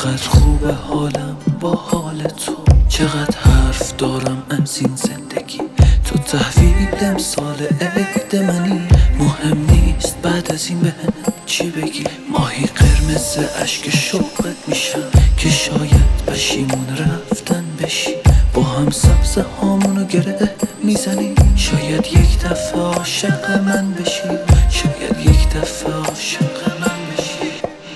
چقدر خوبه حالم با حال تو، چقدر حرف دارم از این زندگی. تو تحویل امسال عید منی، مهم نیست بعد از این بهم چی بگی. ماهی قرمز اشک شوقت میشم که شاید پشیمون رفتن بشی. با هم سبز هامونو گره میزنی، شاید یک دفعه عاشق من بشی، شاید یک دفعه عاشق من بشی.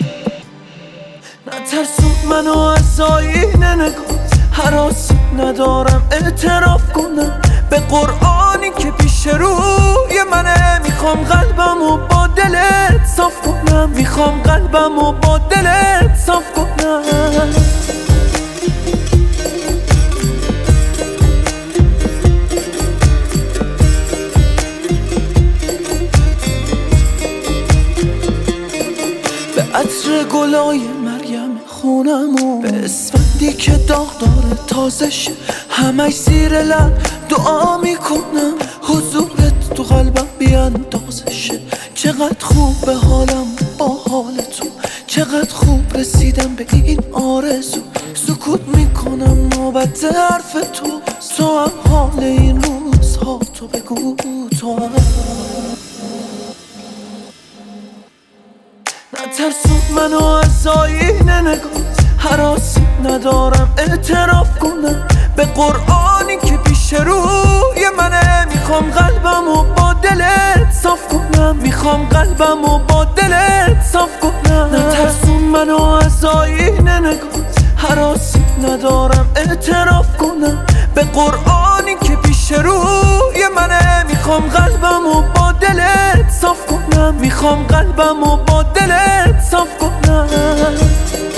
نترسون منو از آینه نگاه، هراسی ندارم اعتراف کنم به قرآنی که پیش روی منه. میخوام قلبمو با دلت صاف کنم، میخوام قلبمو با دلت صاف کنم. به عطر گلای مریم خونمو، به اسفندی که داغ داره تازه شه، همش زیر لب دعا میکنم حضورت تو قلبم بیاندازه شه. چقدر خوب به حالم با حال تو، چقدر خوب رسیدم به این آرزو. سکوت میکنم نوبت حرف تو هم حال این روزها تو بگو تو هم. نترسون منو از آینه نگاه، هراسی ندارم اعتراف کنم به قرآنی که پیش روی منه. میخوام قلبمو با دلت صاف کنم، میخوام قلبمو با دلت صاف کنم. نترسون منو از آینه نگاه، هراسی ندارم اعتراف کنم به قرآنی که پیش روی منه. میخوام قلبمو با دلت صاف کنم، میخوام قلبمو با دلت صاف کنم.